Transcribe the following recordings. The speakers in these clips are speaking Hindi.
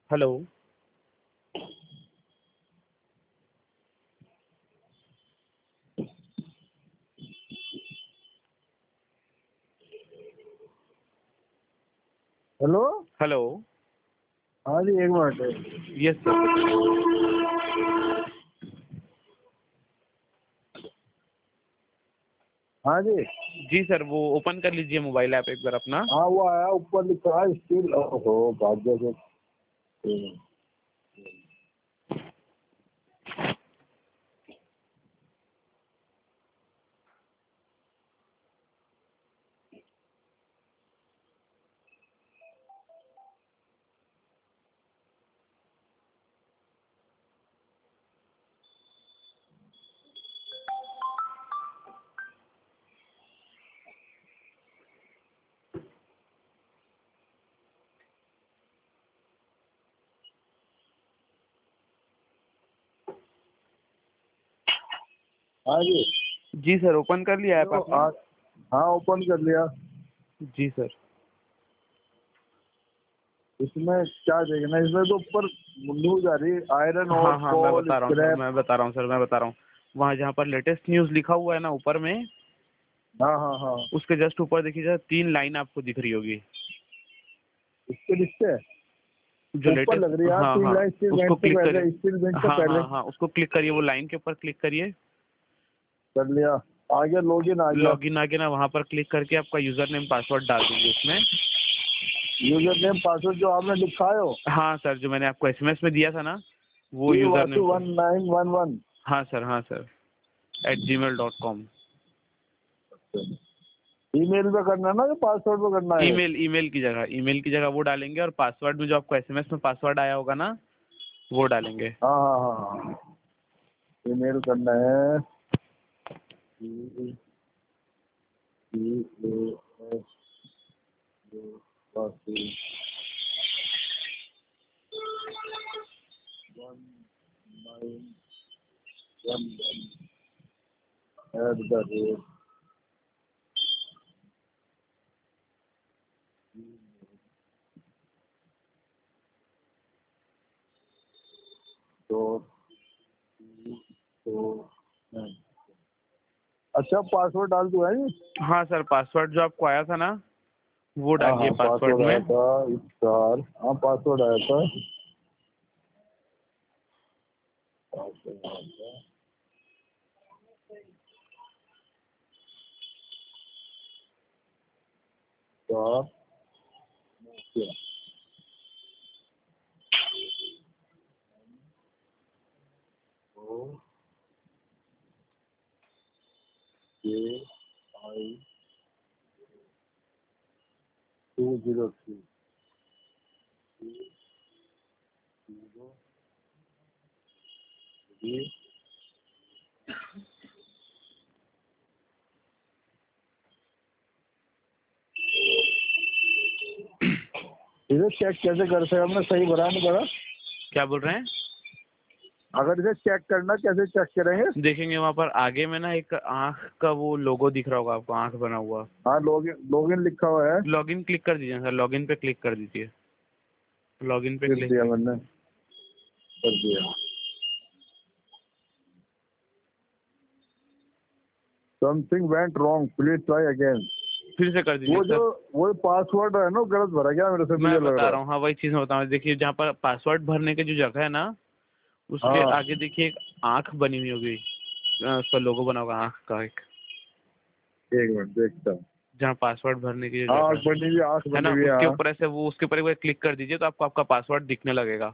हेलो। हेलो। हेलो। हाँ जी, एक मिनट। यस सर, बताइए। हाँ जी। जी सर, वो ओपन कर लीजिए मोबाइल ऐप एक बार अपना। हाँ, वो आया, ऊपर लिखा है स्टिल। ओहो, भाग्य से। हाँ जी। जी सर, ओपन कर लिया ऐप तो आपने? हाँ, ओपन कर लिया। जी सर। इसमें क्या देखना है? इसमें तो ऊपर न्यूज आ रही है, आयरन और हाँ हाँ, मैं कोल बता रहा हूँ सर, स्क्रैप। मैं बता रहा हूँ सर, मैं बता रहा हूँ। वहाँ जहाँ पर लेटेस्ट न्यूज़ लिखा हुआ है ना ऊपर में, हाँ हाँ हाँ। उसके जस्ट ऊपर देखिए, 3 लाइन आपको दिख रही होगी। इसके लिखते जो ऊपर लेटेस्ट, लग रही है यार, हाँ 3 हाँ, लाइन स्टील उसको बैंक से क्लिक करिए। पहले, स्टील बैंक से हाँ पहले। हाँ हाँ, उसको क्लिक करिए, वो लाइन के ऊपर क्लिक करिए। कर लिया। आ गया, लॉगिन आ गया। लॉगिन आ गया ना, वहाँ पर क्लिक करके आपका यूजर नेम पासवर्ड डाल दीजिए उसमें। यूजर नेम पासवर्ड जो आपने लिखा है हो, हाँ सर, जो मैंने आपको एसएमएस में दिया था ना, वो ये यूजर वासु नेम पर। 1911। हाँ सर, हाँ सर, @gmail.com। ईमेल पे करना है ना, कि पासवर्ड पे करना है? ईमेल की जगह वो डालेंगे, और पासवर्ड में जो आपको एसएमएस में पासवर्ड आया होगा ना, वो डालेंगे। हाँ हाँ हाँ हाँ। ईमेल करना है। @. अच्छा, पासवर्ड डाल दूँ है जी? हाँ सर, पासवर्ड जो आपको आया था ना, वो हाँ डालिए हाँ, पासवर्ड पासवर्ड आया में। था। स्टार, हाँ पासवर्ड आया था। पासवर्ड आया था। Star, O K I 203 203। इसे चेक कैसे करते हैं? हमने सही भरा नहीं भरा? क्या बोल रहे हैं? अगर इसे चेक करना, कैसे चेक करेंगे? देखेंगे वहाँ पर आगे में ना, एक आँख का वो लोगो दिख रहा होगा आपको, आँख बना हुआ। हाँ, लॉगिन लॉगिन लिखा हुआ है। लॉगिन क्लिक कर दीजिए सर, लॉगिन पे क्लिक कर दीजिए। लॉगिन पे कर क्लिक दिया कर। मैंने, कर दिया। Something went wrong, please try again. फिर से कर दीजिए वो जो सर। वो पासवर्ड है ना, गलत भरा गया मेरे से, मुझे मैं लग बता रहा रहा है। हूँ, हाँ वही चीज़ मैं बता रहा हूँ। देखिए, जहाँ पर पासवर्ड भरने की जो जगह है ना, उसके हाँ, आगे देखिए एक आँख बनी हुई होगी। उसका लोगो बना होगा आँख का एक। एक मिनट देखता हूँ। जहाँ पासवर्ड भरने की जो हाँ, जगह आँख बनी हुई, आँख है बनी ना, हुई है, उसके हाँ। ऊपर ऐसे वो, उसके ऊपर एक बार क्लिक कर दीजिए, तो आपको आपका पासवर्ड दिखने लगेगा।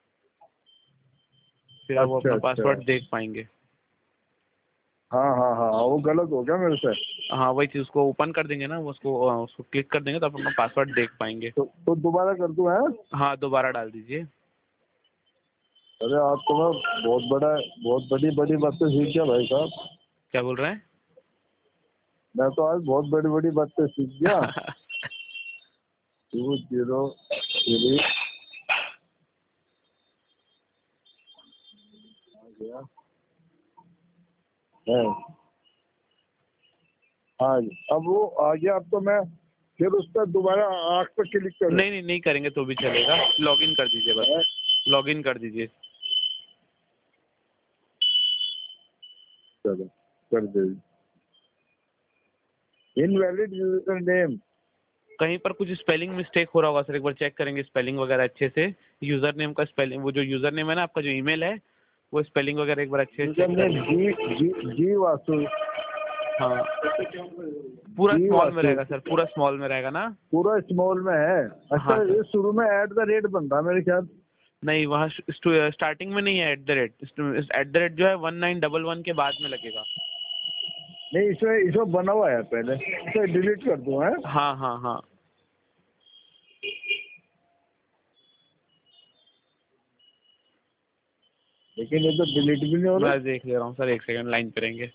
फिर आप वो अच्छा अपना अच्छा। पासवर्ड देख पाएंगे। हाँ हाँ हाँ हाँ, वो गलत हो गया मेरे से। हाँ, वही चीज़, उसको ओपन कर देंगे ना, उसको क्लिक कर देंगे, तो आप अपना पासवर्ड देख पाएंगे। तो दोबारा कर दूँ है? हाँ, दोबारा डाल दीजिए। अरे, आप तो मैं बहुत बड़ी बड़ी बातें सीख गया भाई साहब। क्या बोल रहे हैं? मैं तो आज बहुत बड़ी बड़ी बातें सीख गया। 203 आ गया है। हाँ जी, अब वो आ गया। अब तो मैं फिर उस पर दोबारा आँख पर क्लिक करो। नहीं नहीं नहीं करेंगे तो भी चलेगा, लॉगिन कर दीजिए बस, लॉगिन कर दीजिए। चलो कर दे। इनवैलिड यूजर नेम, कहीं पर कुछ स्पेलिंग मिस्टेक हो रहा होगा सर, एक बार चेक करेंगे स्पेलिंग वगैरह अच्छे से। यूज़र नेम का स्पेलिंग, वो जो यूज़र नेम है ना आपका, जो ईमेल है, वो स्पेलिंग वगैरह एक बार अच्छे से यूजर चेक कर नेम लीजिए। जी वासु। हाँ पूरा जी स्मॉल में वासु रहेगा सर, पूरा स्मॉल में रहेगा ना। पूरा स्मॉल में है। अच्छा हाँ ये सर। शुरू में @ बन रहा मेरे ख्याल। नहीं वहाँ स्टार्टिंग में नहीं है @ जो है 1911 के बाद में लगेगा। नहीं इसमें बना हुआ है पहले, इसे डिलीट कर दूं है। हाँ हाँ हाँ। लेकिन ये तो डिलीट भी नहीं हो रहा। मैं देख ले रहा हूँ सर, एक सेकंड लाइन पे रहेंगे।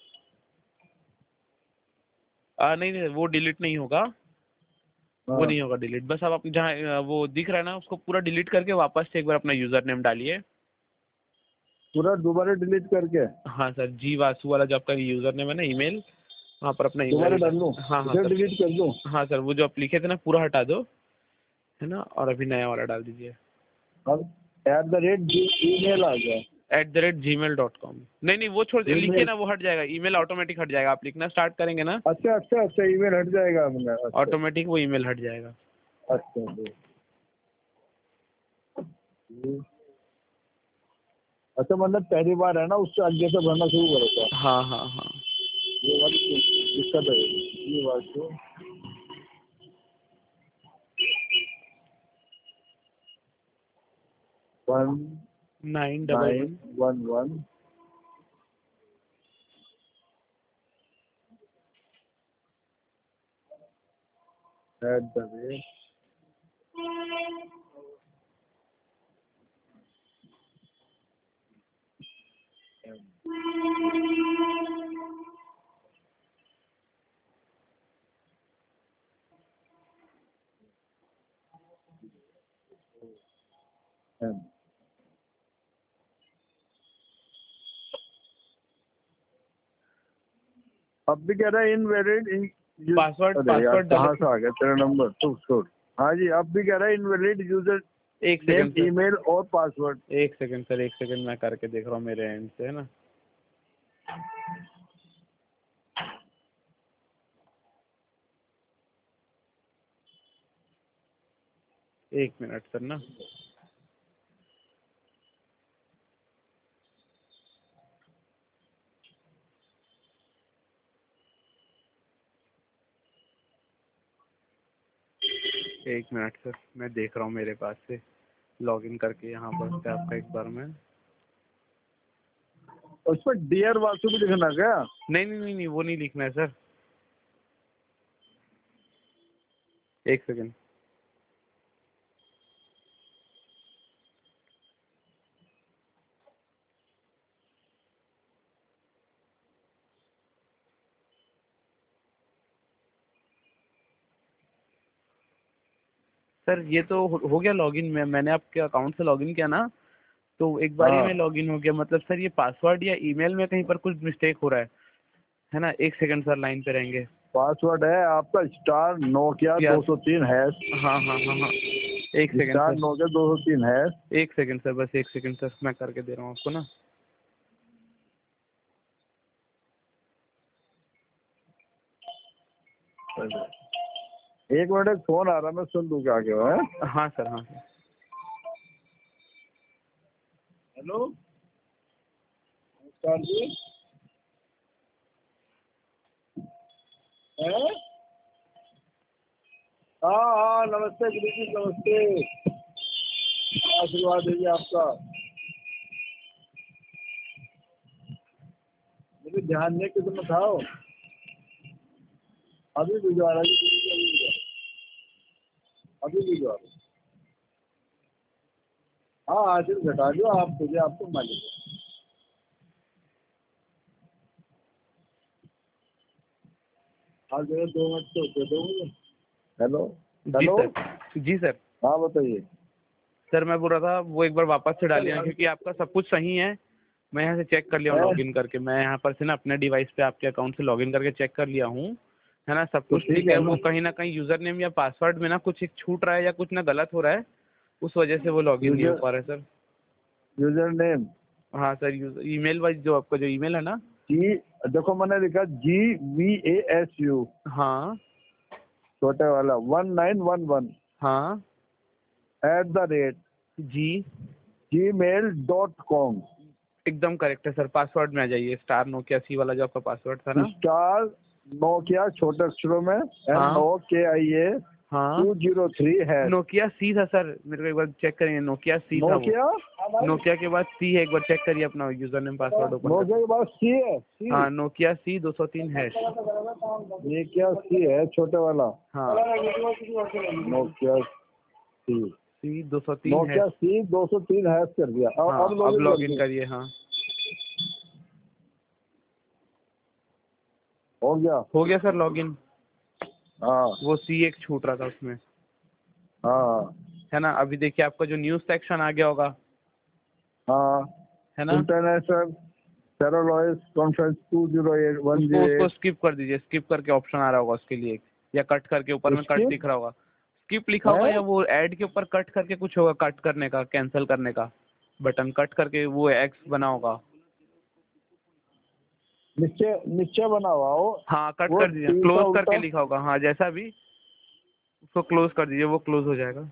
नहीं नहीं वो डिलीट नहीं होगा, वो हाँ नहीं होगा डिलीट। बस आप जहाँ वो दिख रहा है ना, उसको पूरा डिलीट करके वापस से एक बार अपना यूज़र नेम डालिए। पूरा दोबारा डिलीट करके हाँ सर, जी वासु वाला जो आपका यूज़र नेम है ना, ईमेल, वहाँ पर अपना दोबारा ईमेल। डाल लूं, हाँ हाँ इसे सर। डिलीट कर दूं। हाँ सर, वो जो आप लिखे थे ना पूरा हटा दो, है ना, और अभी नया वाला डाल दीजिए। अब @email आ गया। @gmail.com। नहीं नहीं वो छोड़ लिखिए ईमेल, ना, वो हट जाएगा, ईमेल ऑटोमेटिक हट जाएगा। आप लिखना स्टार्ट करेंगे ना, अच्छा अच्छा अच्छा ईमेल हट जाएगा अपना। अच्छा ऑटोमेटिक वो ईमेल हट जाएगा। अच्छा अच्छा मतलब पहली बार है ना, उससे आगे से भरना शुरू करेगा। हाँ हाँ हाँ। ये वाली दिक्कत है, ये बात तो। 911। 1911 @ M। अब भी कह रहा है इनवैलिड इन। पासवर्ड अरे यार पासवर्ड डालो। कहाँ से आ गया तेरा नंबर, तो छोड़। हाँ जी अब भी कह रहा है इनवैलिड यूजर एक नेम सेकंड सर, ईमेल और पासवर्ड। एक सेकंड सर, एक सेकंड मैं करके देख रहा हूँ मेरे एंड से, है ना। एक मिनट सर ना। एक मिनट सर, मैं देख रहा हूँ मेरे पास से लॉगिन करके यहाँ पर से आपका एक बार में। उस पर डियर वासु भी लिखना क्या? नहीं नहीं नहीं नहीं वो नहीं लिखना है सर, एक सेकंड। सर ये तो हो गया लॉगिन में, मैंने आपके अकाउंट से लॉगिन किया ना, तो एक बार ही हाँ में लॉगिन हो गया। मतलब सर ये पासवर्ड या ईमेल में कहीं पर कुछ मिस्टेक हो रहा है ना। एक सेकंड सर लाइन पे रहेंगे। पासवर्ड है आपका स्टार नोकिया या 203 हैश। हाँ हाँ हाँ हाँ। एक second star sir, Nokia 203 hash. एक सेकंड सर, बस एक सेकंड सर, मैं करके दे रहा हूँ आपको ना। एक मिनट एक फोन आ रहा है, मैं सुन लूँ क्या क्या है। हाँ सर, हाँ सर। हेलो नमस्कार जी। हैं? हाँ हाँ नमस्ते गुरु जी नमस्ते। आशीर्वाद दीजिए आपका। मुझे ध्यान नहीं किसी में खाओ। अभी भिजवा रहा जी गुरु जी, अभी भिजवा रहा। हाँ हाजिर घटा दो आप, मुझे आपको मालिक है। आज जो है 2 मिनट तो दे दो मुझे। हेलो जी हेलो। सर, जी सर। हाँ बताइए। सर मैं बोल रहा था वो एक बार वापस से डालिए ना, क्योंकि आपका सब कुछ सही है। मैं यहाँ से चेक कर लिया हूँ हैं? लॉगिन करके, मैं यहाँ पर से ना अपने डिवाइस पे आपके अकाउंट से लॉगिन करके चेक कर लिया हूँ है ना, सब तो कुछ ठीक ठीक है। है वो ना। कहीं ना कहीं यूजर नेम या पासवर्ड में ना कुछ एक छूट रहा है या कुछ ना गलत हो रहा है, उस वजह से वो लॉगिन नहीं हो यूजर पा रहा है सर। यूजर नेम हाँ सर, यूजर ईमेल वाइज जो आपका जो ईमेल है ना। जी, देखो मैंने लिखा GVASU हाँ छोटे वाला 1911 हाँ @ जी, gmail.com। एकदम करेक्ट है सर। पासवर्ड में आ जाइए, स्टार नोकिया सी वाला जो आपका पासवर्ड था ना। स्टार नोकिया छोटे अक्षरों में हाँ NOKIA हाँ, 203#। नोकिया सी था सर, मेरे को एक बार चेक करेंगे, नोकिया सी था वो। नोकिया नोकिया के बाद सी है, एक बार चेक करिए अपना user name password open Nokia करके। के बाद C है, C। हाँ, नोकिया सी 203#। ये क्या C है छोटे वाला? हाँ, Nokia C, C 203#। Nokia C 203# कर दिया। हाँ, अब अब लॉगिन कर लॉग इन दूं? करिए। हाँ, हो गया। Sir log in. हाँ वो सी एक छूट रहा था उसमें, हाँ है ना। अभी देखिए आपका जो न्यूज सेक्शन आ गया होगा, हाँ। है ना। इंटरनेशनल सेरोलॉइस कॉन्फ्रेंस उसको 2018। स्किप कर दीजिए, स्किप करके ऑप्शन आ रहा होगा उसके लिए, या कट करके ऊपर में कट उसकी दिख रहा होगा। स्किप लिखा होगा, है या वो ऐड के ऊपर कट करके कुछ होगा, कट करने का, कैंसिल करने का बटन, कट करके वो एक्स बना होगा। नीचे नीचे बना हुआ हो। हाँ, कट वो कर दीजिए, तीर का क्लोज करके उल्टा। लिखा होगा। हाँ, जैसा भी उसको क्लोज कर दीजिए, वो क्लोज हो जाएगा।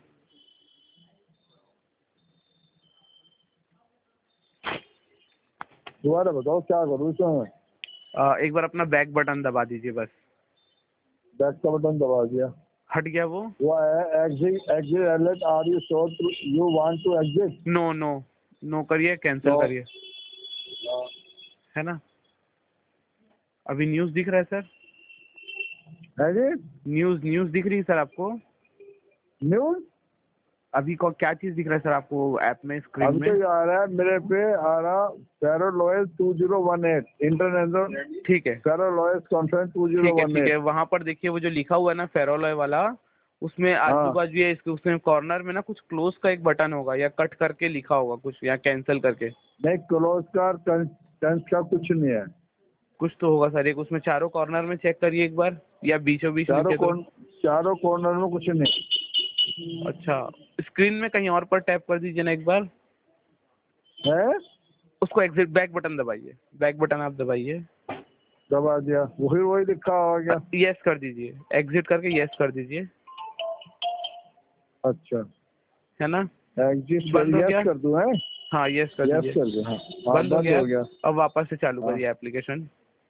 दोबारा बताओ क्या करूँ इसमें? एक बार अपना बैक बटन दबा दीजिए बस। बैक का बटन दबा दिया। हट गया वो। वो है exit alert, are you sure you want to exit? No no, no करिए, कैंसिल नो। करिए, है ना। अभी न्यूज़ दिख रहा है सर? है जी। न्यूज़ न्यूज़ दिख रही है सर आपको? न्यूज अभी को क्या चीज़ दिख रहा है सर आपको ऐप में, स्क्रीन अभी में? तो ये आ रहा है मेरे पे, आ रहा सेरोलॉइस 2018 इंटरनेशनल ठीक है, सेरोलॉइस कॉन्फ्रेंस ठीक है, ठीक 2018। है। वहाँ पर देखिए वो जो लिखा हुआ है ना फेरोलॉय वाला, उसमें आजू हाँ बाजू या इसके उसमें कॉर्नर में ना कुछ क्लोज का एक बटन होगा, या कट करके लिखा होगा कुछ, या कैंसिल करके नहीं, क्लोज का टेंस का कुछ नहीं है। कुछ तो होगा सर। एक उसमें चारों कॉर्नर में चेक करिए एक बार, या बीचों बीच लिखे तो। चारों कॉर्नर में कुछ नहीं अच्छा, स्क्रीन में कहीं और पर टैप कर दीजिए ना एक बार। है। उसको एग्जिट बैक बटन दबाइए, बैक बटन आप दबाइए। दबा दिया, वही वही लिखा हो गया। यस कर दीजिए, एग्जिट करके यस कर दीजिए, अच्छा, है ना। एग्जिट बंद हो यस गया। कर दूं? है, हाँ, यस कर यस दीजिए। कर दूं? हाँ हाँ, बंद हो बंद गया। हो गया। अब वापस से चालू हाँ करिए एप्लीकेशन।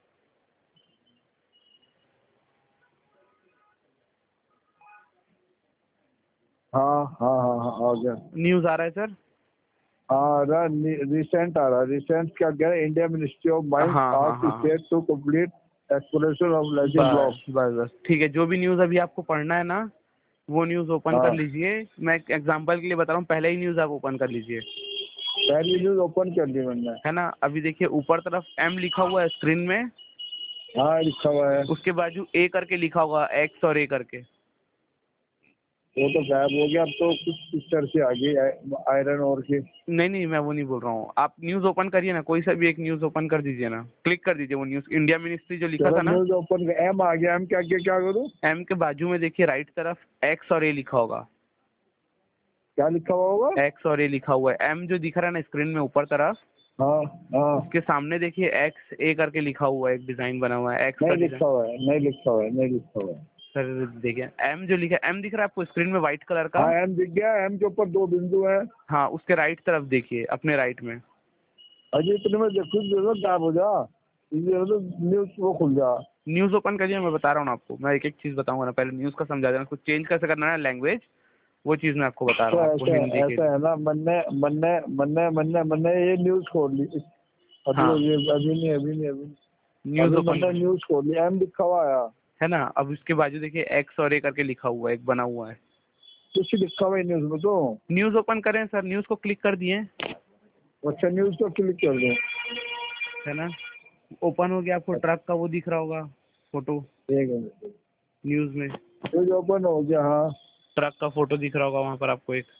हाँ हाँ हाँ हाँ, आ गया। न्यूज़ आ रहा है सर? आ रहा, रिसेंट आ रहा। रिसेंट क्या कह रहा है? इंडिया मिनिस्ट्री ऑफ माइंस हाँ हाँ आस्क्ड हाँ, state to complete exploration of leasing block. बस बस बस, ठीक है। जो भी न्यूज़ अभी आपको पढ़ना है ना, वो न्यूज़ ओपन कर हाँ, लीजिए। मैं एग्जांपल के लिए बता रहा हूँ, पहले ही न्यूज़ आप ओपन कर लीजिए, पहली न्यूज ओपन कर दी मैंने। है ना। अभी देखिए ऊपर तरफ एम लिखा हुआ है स्क्रीन में, हाँ, लिखा हुआ है। उसके बाजू ए करके लिखा होगा, एक्स और ए करके। वो तो गायब हो गया, अब तो कुछ पिक्चर से आ गई आयरन और की। नहीं नहीं, मैं वो नहीं बोल रहा हूँ। आप न्यूज़ ओपन करिए ना, कोई सा भी एक न्यूज़ ओपन कर दीजिए ना, क्लिक कर दीजिए वो न्यूज़, इंडिया मिनिस्ट्री जो लिखा चलो था ना। न्यूज ओपन, एम आ गया। एम क्या क्या क्या करूँ? एम के बाजू में देखिए राइट तरफ एक्स और ए लिखा होगा, क्या लिखा हुआ होगा? एक्स और ए लिखा हुआ है। एम जो दिख रहा है ना स्क्रीन में ऊपर तरफ, हाँ हाँ। उसके सामने देखिए एक्स ए करके लिखा हुआ है, एक डिजाइन बना हुआ है एक्स का नहीं डिजाइन। लिखा हुआ है, नहीं लिखा हुआ है, नहीं लिखा हुआ है। सर देखिए एम जो लिखा है, एम दिख रहा है आपको स्क्रीन में व्हाइट कलर का? हाँ, एम दिख गया। एम के ऊपर दो बिंदु है। हाँ, उसके राइट तरफ देखिए, अपने राइट में। अजी इतने में देखो, जरूरत गायब हो जा, ये तो न्यूज वो खुल जा। न्यूज़ ओपन करिए, मैं बता रहा हूँ ना आपको। मैं एक एक चीज़ बताऊंगा ना, पहले न्यूज़ का समझा देना, उसको चेंज कैसे करना है लैंग्वेज, वो चीज़ मैं आपको बता रहा तो हूँ, आपको ऐसा हिंदी के ऐसा लिए। है ना, मन्ने मन्ने मन्ने मन्ने मन्ने ये न्यूज खोल ली। अभी हाँ, अभी अभी नहीं, अभी नहीं, अभी न्यूज़ अभी ओपन मैंने न्यूज खोल ली। एम लिखा हुआ आया। है ना। अब उसके बाजू देखिए एक्स और ए करके लिखा हुआ है, एक बना हुआ है। कुछ लिखा हुआ है न्यूज में तो। न्यूज़ ओपन करें सर, न्यूज़ को क्लिक कर दिए, अच्छा, न्यूज तो क्लिक कर दो। है ना। ओपन हो गया, आपको ट्रक का वो दिख रहा होगा फोटो ठीक है, न्यूज़ में। न्यूज ओपन हो गया। हाँ, ट्रक का फोटो दिख रहा होगा वहाँ पर आपको एक।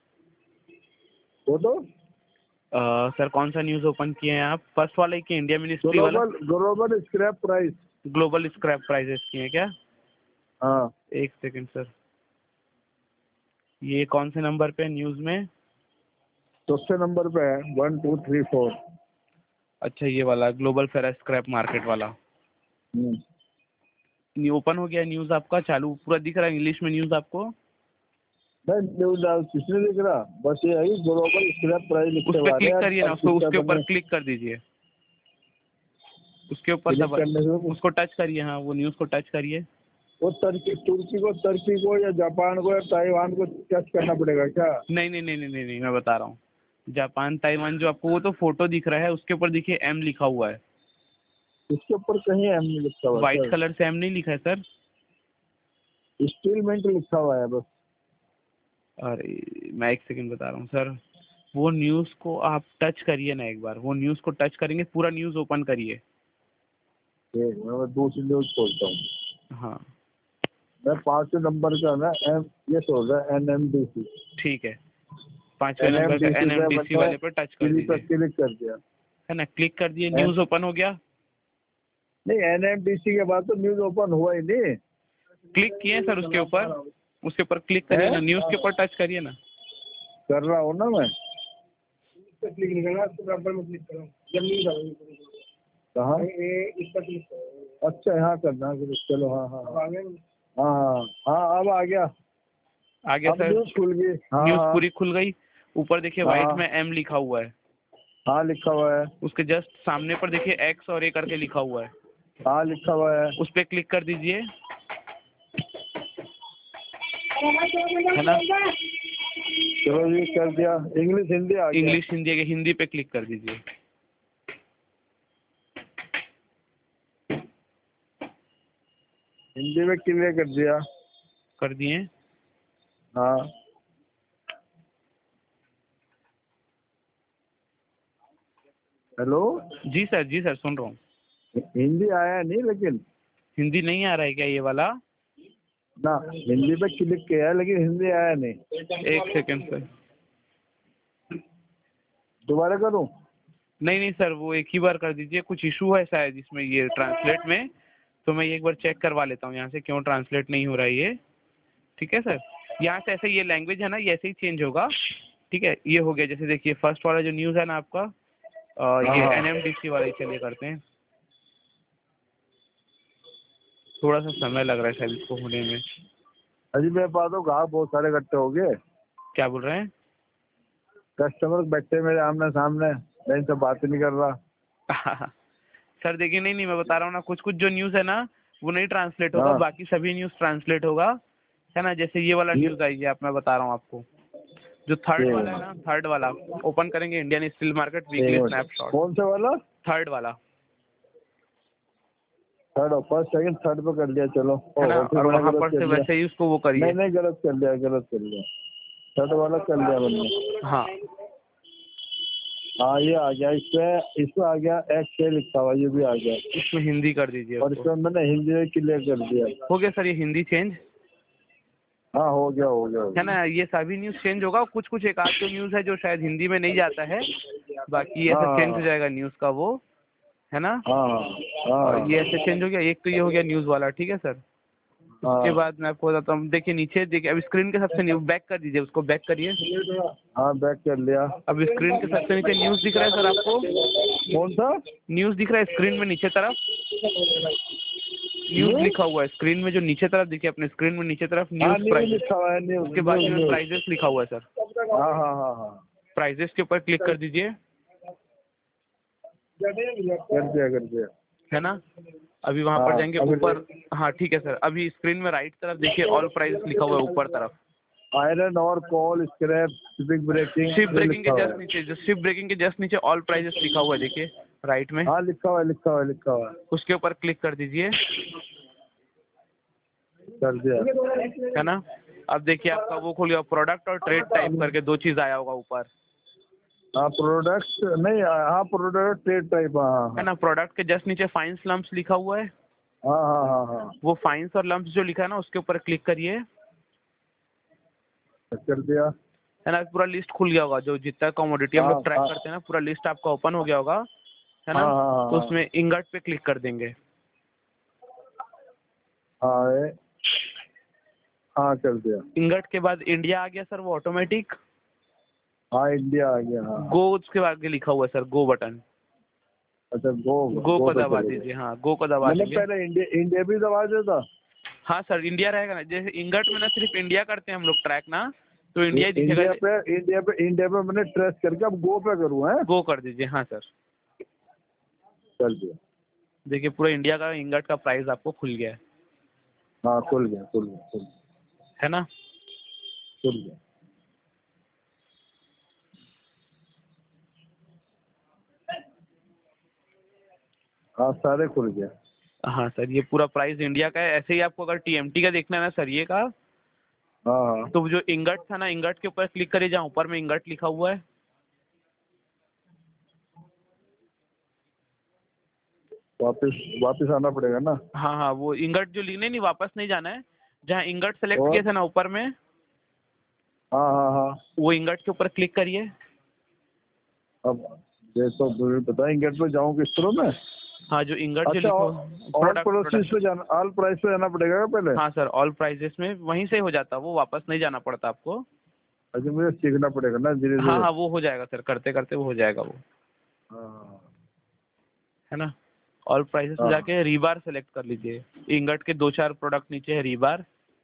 वो तो सर कौन सा न्यूज़ ओपन किए हैं आप? फर्स्ट वाला ही कि इंडिया मिनिस्ट्री वाला? Global global scrap price. Global scrap prices की है क्या? हाँ, एक सेकंड सर, ये कौन से नंबर पे न्यूज़ में? चौथे नंबर पे है, 1 2 3 4। अच्छा ये वाला ग्लोबल फेरस स्क्रैप मार्केट वाला। ओपन हो गया न्यूज़ आपका, चालू पूरा दिख रहा है इंग्लिश में न्यूज़ आपको? नहीं, न्यूज कुछ नहीं दिख रहा, बस ये है ग्लोबल स्क्रैप प्राइस उस लिखने पर वाले क्लिक हैं। करिए ना, उसके ऊपर क्लिक कर दीजिए, उसके ऊपर क्लिक दबा, करने से उसको टच करिए, हाँ वो न्यूज़ को टच करिए। वो तुर्की को या जापान को या ताइवान को टच करना पड़ेगा क्या? नहीं नहीं नहीं नहीं नहीं नहीं, मैं बता रहा हूँ, जापान ताइवान जो आपको वो तो फोटो दिख रहा है, उसके ऊपर देखिए एम लिखा हुआ है। इसके ऊपर कहीं एम नहीं लिखा हुआ व्हाइट सर, कलर से एम नहीं लिखा है सर? स्टील मिंट लिखा हुआ है बस। अरे मैं एक सेकंड बता रहा हूँ सर, वो न्यूज़ को आप टच करिए ना एक बार, वो न्यूज़ को टच करेंगे, पूरा न्यूज़ ओपन करिए। मैं दूसरी न्यूज खोलता हूँ। हाँ मैं 5 नंबर का ना ये खोल रहा है NMDC। ठीक है, 5वें नंबर का NMDC पे NMDC मैंने वाले पर टच कर दीजिए, क्लिक कर दिया। है ना, क्लिक कर दिए, एन- न्यूज़ ओपन हो गया। नहीं, NMDC के बाद तो न्यूज ओपन हुआ ही नहीं। क्लिक किए सर उसके ऊपर, उसके ऊपर क्लिक करिए ना, न्यूज़ के ऊपर टच करिए ना। कर रहा हूँ ना मैं। क्लिक नहीं करना, तो बराबर में क्लिक करो, जब नहीं करोगे कहाँ? इस पर क्लिक करो। अच्छा, यहाँ करना है, चलो। हाँ हाँ अब आ गए। हाँ हाँ हाँ, अब आ गया। आ गया अब सर, न्यूज खुल गई। हाँ न्यूज़ हाँ पूरी खुल गई। ऊपर देखिए व्हाइट हाँ में एम लिखा हुआ है, हाँ, लिखा हुआ है। उसके जस्ट सामने पर देखिए एक्स और ए करके लिखा हुआ है, हाँ, लिखा हुआ है। उस पर क्लिक कर दीजिए, है ना। चलो जी, कर दिया। इंग्लिश हिंदी आ गया। इंग्लिश हिंदी के हिंदी पे क्लिक कर दीजिए। हिंदी में क्लियर कर दिया। कर दिए। हाँ, हेलो। जी सर सुन रहा हूँ। हिंदी आया नहीं लेकिन। हिंदी नहीं आ रहा है क्या ये वाला? ना, हिंदी पे क्लिक किया है लेकिन हिंदी आया नहीं। एक सेकंड सर, दोबारा करूँ? नहीं नहीं सर, वो एक ही बार कर दीजिए, कुछ इशू है शायद इसमें ये ट्रांसलेट में, तो मैं एक बार चेक करवा लेता हूँ यहाँ से क्यों ट्रांसलेट नहीं हो रहा है ये। ठीक है सर, यहाँ से ऐसे ये लैंग्वेज है ना, ये ऐसे ही चेंज होगा। ठीक है, ये हो गया, जैसे देखिए फर्स्ट वाला जो न्यूज़ है ना आपका, ये हाँ। NMDC वाला ही चलिए करते हैं। थोड़ा सा समय लग रहा है शायद इसको होने में। अजी मेरे पास तो ग्राहक बहुत सारे इकट्ठे हो गए। क्या बोल रहे हैं? कस्टमर बैठे मेरे आमने सामने, मैं इनसे बात ही नहीं कर रहा। सर देखिए, नहीं नहीं मैं बता रहा हूँ ना, कुछ कुछ जो न्यूज़ है ना वो नहीं ट्रांसलेट होगा, हाँ। बाकी सभी न्यूज़ ट्रांसलेट होगा, है ना। जैसे ये वाला न्यूज़ आई है, आप मैं बता रहा हूँ आपको, जो थर्ड वाला है ना, थर्ड वाला ओपन करेंगे, Indian steel market weekly snapshot. कौन सा वाला? थर्ड वाला, थर्ड, फर्स्ट सेकंड थर्ड पे कर लिया। चलो, है ना, फिर और मैंने वहाँ गलत पर कर से लिया। वैसे ही उसको वो करिए। नहीं, गलत कर लिया, गलत कर लिया। थर्ड वाला कर लिया मैंने। हाँ हाँ, ये आ गया। इसमें आ गया XA लिखा हुआ, ये भी आ गया। इसमें हिंदी कर दीजिए और उसको। इसमें मैंने हिंदी में क्लियर कर दिया। हो गया सर ये हिंदी चेंज, हाँ, हो गया हो गया। है ना। ये सभी न्यूज़ चेंज होगा, कुछ कुछ एक आध जो न्यूज़ है जो शायद हिंदी में नहीं जाता है, बाकी ये ऐसा चेंज हो हाँ जाएगा न्यूज़ का वो, है ना। हाँ और हाँ ये ऐसे चेंज हो गया, एक तो ये हो गया न्यूज़ वाला, ठीक है सर। उसके हाँ बाद मैं आपको बताता हूँ, देखिए नीचे देखिए, अब स्क्रीन के सबसे न्यू बैक कर दीजिए, उसको बैक करिए। हाँ, बैक कर लिया। अब स्क्रीन के सबसे नीचे न्यूज़ दिख रहा है सर आपको? कौन सा? न्यूज़ दिख रहा है स्क्रीन में नीचे तरफ, न्यूज़ लिखा हुआ है स्क्रीन में, जो नीचे तरफ देखिए अपने स्क्रीन में नीचे तरफ हाँ, न्यूज़ न्यूज प्राइजेस, लिखा हुआ है, न्यूज उसके बाद न्यूज में न्यूज। प्राइजेस लिखा हुआ है सर। हाँ हाँ हाँ हाँ, प्राइजेस के ऊपर क्लिक कर दीजिए, कर दिया। है ना। अभी वहाँ पर हाँ, जाएंगे अभी ऊपर, हाँ ठीक है सर। अभी स्क्रीन में राइट तरफ देखिए ऑल प्राइजेस लिखा हुआ है ऊपर तरफ। आयरन और coal, scrap, shipping, breaking, ship ये ब्रेकिंग के लिखा हुआ जस्ट है। नीचे, जो शिप ब्रेकिंग के जस्ट नीचे ऑल प्राइजेस लिखा हुआ है देखिए राइट में, हाँ, लिखा हुआ है, लिखा हुआ है, लिखा हुआ है। उसके ऊपर क्लिक कर दीजिए, कर दिया। है ना। अब देखिए आपका वो खुल गया, प्रोडक्ट और ट्रेड टाइप करके दो चीज़ आया होगा ऊपर, हाँ, प्रोडक्ट नहीं, हाँ प्रोडक्ट ट्रेड टाइप। हाँ है हाँ ना। प्रोडक्ट के जस्ट नीचे फाइन्स लम्प्स लिखा हुआ है, हाँ हाँ हाँ हाँ, वो फाइन्स और लम्प्स जो लिखा है ना उसके ऊपर क्लिक करिए, कर दिया। है ना। पूरा लिस्ट खुल गया होगा, जो जितना कमोडिटी हम हाँ लोग ट्रैक हाँ करते हैं ना, पूरा लिस्ट आपका ओपन हो गया होगा, है हाँ ना। हाँ तो हाँ उसमें इंगट पे क्लिक कर देंगे, हाँ हाँ कर दिया। इंगट के बाद इंडिया आ गया सर, वो ऑटोमेटिक। हाँ इंडिया आ गया। हाँ गो उसके आगे लिखा हुआ है सर, गो बटन। अच्छा गो गो को पे दबा चले दीजिए, गए। हाँ गो को दबा मैंने दीजिए। पहले इंडिया इंडिया भी दबा दिया था। हाँ सर इंडिया रहेगा ना, जैसे इंगट में ना सिर्फ इंडिया करते हैं हम लोग ट्रैक ना, तो इंडिया ही दिखेगा। इंडिया पे मैंने ट्रेस करके अब गो पे करूँ है। गो कर दीजिए, हाँ सर। कर दिया। देखिए पूरा इंडिया का इंगट का प्राइस आपको खुल गया है। हाँ खुल गया खुल गया खुल गया है ना। खुल गया। हाँ सारे खुल गया। हाँ सर ये पूरा प्राइस इंडिया का है। ऐसे ही आपको अगर टीएमटी का देखना है ना सर, ये का, हाँ हाँ तो जो इंगट था ना, इंगट के ऊपर क्लिक करिए जहाँ ऊपर में इंगट लिखा हुआ है। वापस वापस आना पड़ेगा ना। हाँ हाँ वो इंगट जो लिखने, नहीं वापस नहीं जाना है, जहाँ इंगट सेलेक्ट और किए थे ना ऊपर में, हाँ हाँ हाँ। वो इंगट के ऊपर क्लिक करिए। अब देखो मुझे पता इंगेट पे जाऊँ किस तरह में। हाँ जो इंगट जो अच्छा लिखा ऑल प्राइस पे जाना, ऑल प्राइस पे जाना पड़ेगा क्या पहले। हाँ सर ऑल प्राइजेस में वहीं से हो जाता, वो वापस नहीं जाना पड़ता आपको। अच्छा मुझे सीखना पड़ेगा ना धीरे हाँ धीरे। हाँ वो हो जाएगा सर, करते करते वो हो जाएगा वो। हाँ है ना। ऑल प्राइसेस में हाँ जाके रीबार सेलेक्ट कर लीजिए। इंगट के 2-4 प्रोडक्ट नीचे है रीबार।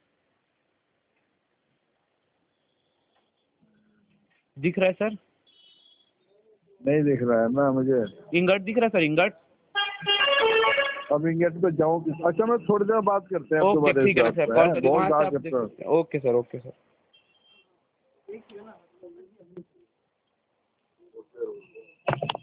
दिख रहा है सर। नहीं दिख रहा है ना मुझे। इंगट दिख रहा है सर, इंगट। अब इंगेट पे जाऊँ किस। अच्छा मैं थोड़ी देर बात करते हैं अब ओके दोबारा इस ठीक है ना बात सर, पे कॉल हैं? करिए बहुत वहाँ से बात आप देख करता हूँ। सकते हैं। Okay sir, okay sir.